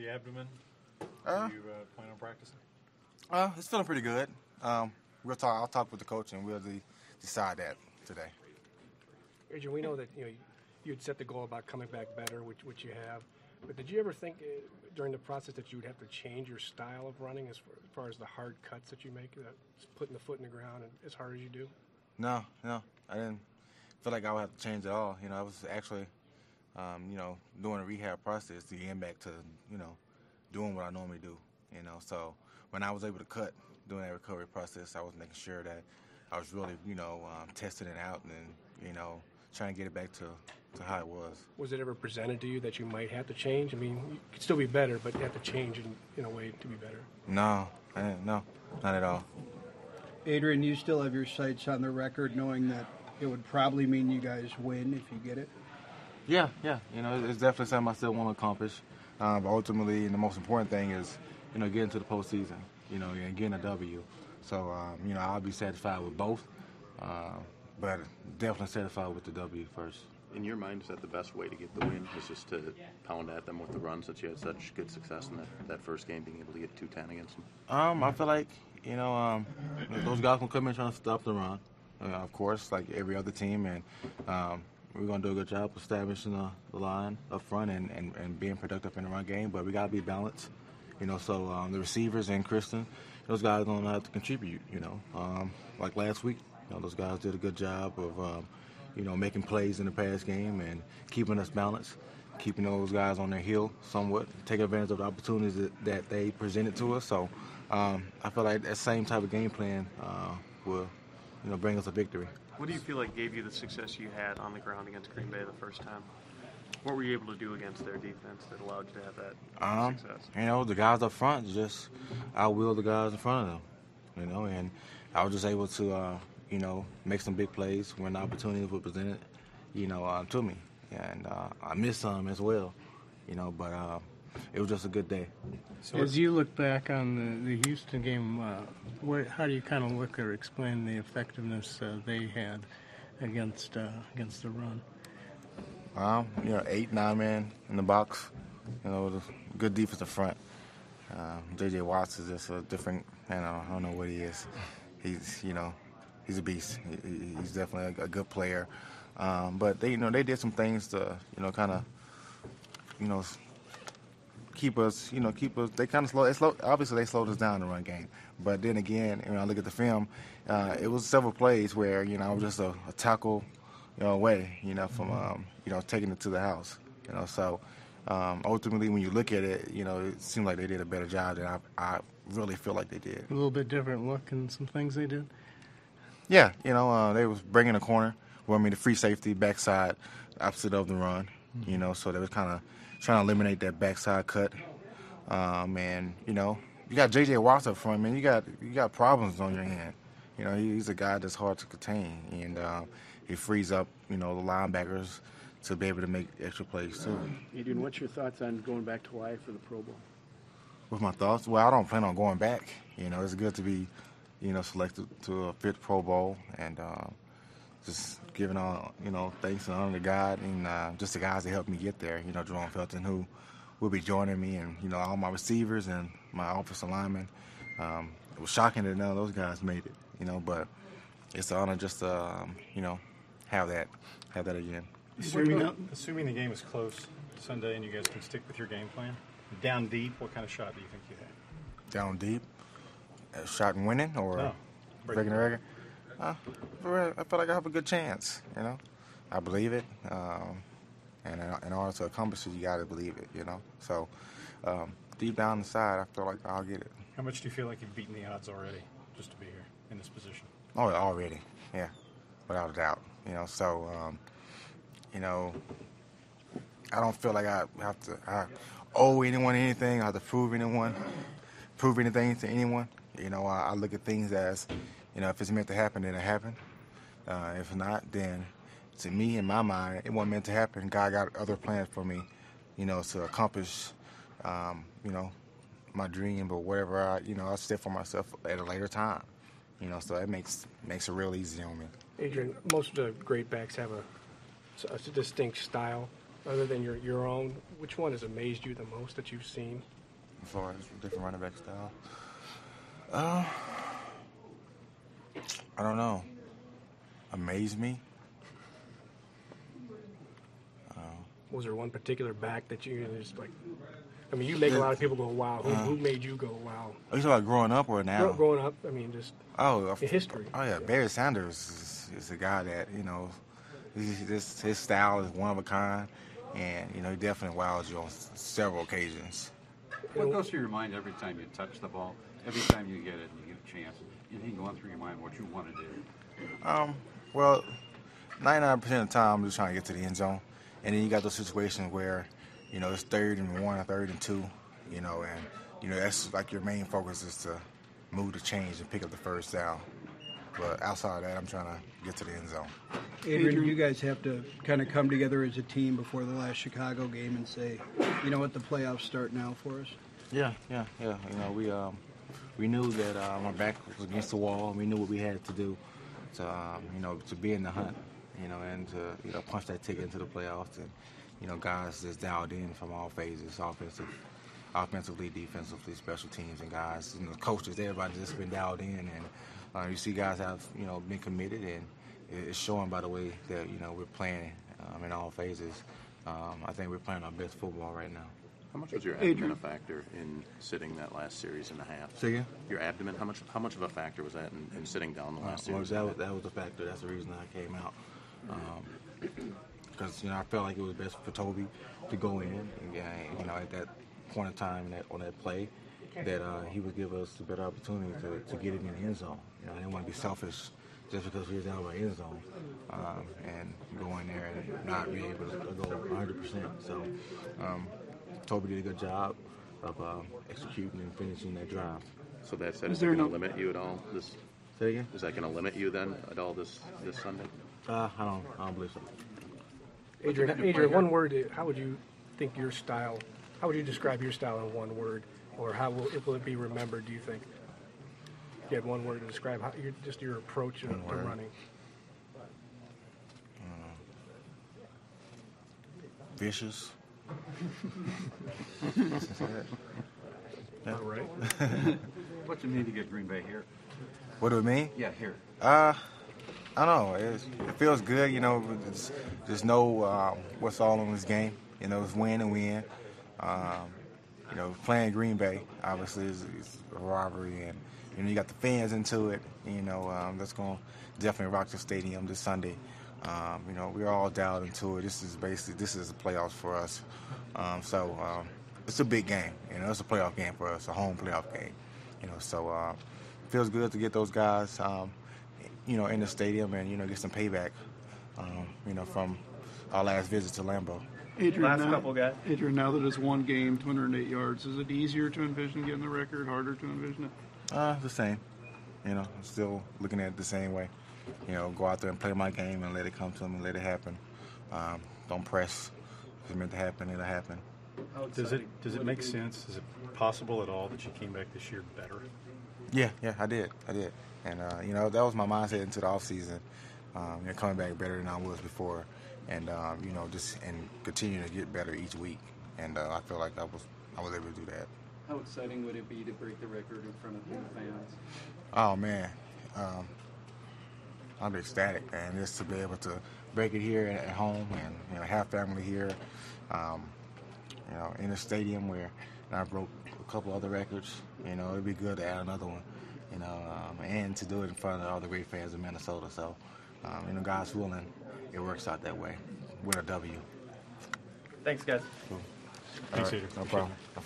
the abdomen? Uh, You plan on practicing? It's feeling pretty good. I'll talk with the coach, and we'll decide that today. Adrian, we know that you had set the goal about coming back better, which you have. But did you ever think during the process that you would have to change your style of running as far as the hard cuts that you make, putting the foot in the ground and as hard as you do? No, I didn't feel like I would have to change at all. I was actually, doing a rehab process to get back to, doing what I normally do. So when I was able to cut during that recovery process, I was making sure that I was really, testing it out and, trying to get it back to how it was. Was it ever presented to you that you might have to change? I mean, you could still be better, but you have to change in a way to be better. No, I didn't. No, not at all. Adrian, you still have your sights on the record, knowing that it would probably mean you guys win if you get it? Yeah. It's definitely something I still want to accomplish. But ultimately, the most important thing is, getting to the postseason, and getting a W. So, I'll be satisfied with both, but definitely satisfied with the W first. In your mind, is that the best way to get the win, is just to pound at them with the runs that you had such good success in that first game, being able to get 210 against them? I feel like, those guys will come in trying to stop the run, of course, like every other team, and we're going to do a good job establishing the line up front and being productive in the run game, but we got to be balanced, so the receivers and Kristen, those guys are going to have to contribute, like last week, those guys did a good job of, making plays in the pass game and keeping us balanced, keeping those guys on their heel somewhat, taking advantage of the opportunities that they presented to us. So I feel like that same type of game plan will, bring us a victory. What do you feel like gave you the success you had on the ground against Green Bay the first time? What were you able to do against their defense that allowed you to have that success? The guys up front just outwilled the guys in front of them, and I was just able to, make some big plays when the opportunities were presented, to me. And I missed some as well, but it was just a good day. So as you look back on the Houston game, how do you kind of look or explain the effectiveness they had against the run? 8, 9 men in the box, with a good defensive front. J.J. Watts is just a different, I don't know what he is. He's a beast. He's definitely a good player. But they did some things to, kind of, keep us. They kind of obviously, they slowed us down in the run game. But then again, I look at the film. It was several plays where, I was just a tackle, away, from, taking it to the house. So ultimately, when you look at it, it seemed like they did a better job than I really feel like they did. A little bit different look in some things they did. Yeah, they was bringing a corner, the free safety backside, opposite of the run. So they was kind of trying to eliminate that backside cut. And you got J.J. Watts up front, man. You got problems on your hand. He's a guy that's hard to contain, and he frees up the linebackers to be able to make extra plays too. Adrian, what's your thoughts on going back to Hawaii for the Pro Bowl? With my thoughts, well, I don't plan on going back. It's good to be selected to a 5th Pro Bowl, and just giving all, thanks and honor to God and just the guys that helped me get there. Jerome Felton, who will be joining me, and, all my receivers and my offensive linemen. It was shocking that none of those guys made it, but it's an honor just to, have that again. Assuming the game is close Sunday and you guys can stick with your game plan, down deep, what kind of shot do you think you had? Down deep? A shot and winning or breaking the record? I feel like I have a good chance, I believe it. And in order to accomplish it, you got to believe it, So deep down inside, I feel like I'll get it. How much do you feel like you've beaten the odds already just to be here in this position? Oh, already, yeah, without a doubt. So, I don't feel like I owe anyone anything. I have to prove anything to anyone. I look at things as, if it's meant to happen, then it happened. If not, then to me, in my mind, it wasn't meant to happen. God got other plans for me, to accomplish, my dream or whatever I set for myself at a later time. So that makes it real easy on me. Adrian, most of the great backs have a distinct style. other than your own, which one has amazed you the most that you've seen? As far as different running back style, I don't know. Amaze me? Was there one particular back that you just like? I mean, you make a lot of people go, wow. Who made you go, wow? Are you talking about growing up or now? Growing up, I mean, just in history. Oh, yeah. Barry Sanders is a guy that, you know, his style is one of a kind. And, you know, he definitely wows you on several occasions. What goes through your mind every time you touch the ball? Every time you get it and you get a chance? Anything going through your mind what you want to do? Well, 99% of the time, I'm just trying to get to the end zone. And then you got those situations where, you know, it's 3rd and 1 or 3rd and 2, you know, and, you know, that's like your main focus is to move the chains and pick up the first down. But outside of that, I'm trying to get to the end zone. Adrian, you guys have to kind of come together as a team before the last Chicago game and say, you know what, the playoffs start now for us. Yeah. You know, we knew that our back was against the wall. And we knew what we had to do to, you know, to be in the hunt, you know, and to, you know, punch that ticket into the playoffs. And, you know, guys just dialed in from all phases, offensively, defensively, special teams, and guys, you know, coaches, everybody just been dialed in. And you see guys have, you know, been committed, and it's showing by the way that, you know, we're playing in all phases. I think we're playing our best football right now. How much was your abdomen a factor in sitting that last series and a half? Say again? Your abdomen, how much of a factor was that in sitting down the last series? That was a factor. That's the reason I came out. Because, you know, I felt like it was best for Toby to go in, and, you know, at that point in time on that play, that he would give us a better opportunity to get it in the end zone. You know, I didn't want to be selfish just because we was out of our end zone and go in there and not be able to go 100%. So Toby did a good job of executing and finishing that drive. So that said, is that going to limit you at all? Say again? Is that going to limit you then at all this Sunday? I don't believe so. Adrian, one word. How would you think your style? How would you describe your style in one word, or how will it be remembered? Do you think? If you had one word to describe your approach to running. Vicious. All right. What's it mean to get Green Bay here? What do it mean? Yeah, here. I don't know. It feels good, you know. Just know what's all in this game. You know, it's win and win. You know, playing Green Bay obviously is a rivalry, and you know you got the fans into it. You know, that's going to definitely rock the stadium this Sunday. You know, we're all dialed into it. This is the playoffs for us. So it's a big game. You know, it's a playoff game for us, a home playoff game. You know, so it feels good to get those guys. You know, in the stadium and, you know, get some payback, you know, from our last visit to Lambeau. Adrian, now that it's one game, 208 yards, is it easier to envision getting the record, harder to envision it? The same. You know, I'm still looking at it the same way. You know, go out there and play my game and let it come to them and let it happen. Don't press. If it's meant to happen, it'll happen. Does it make sense? Is it possible at all that you came back this year better? Yeah, I did. And, you know, that was my mindset into the offseason, you know, coming back better than I was before, and, you know, just and continue to get better each week. And I feel like I was able to do that. How exciting would it be to break the record in front of the fans? Oh, man. I'd be ecstatic, man, just to be able to break it here at home and, you know, have family here, you know, in a stadium where I broke a couple other records. You know, it'd be good to add another one. You know, and to do it in front of all the great fans of Minnesota. So, you know, God's willing, it works out that way with a W. Thanks, guys. Cool. Thanks, right, Adrian. no problem.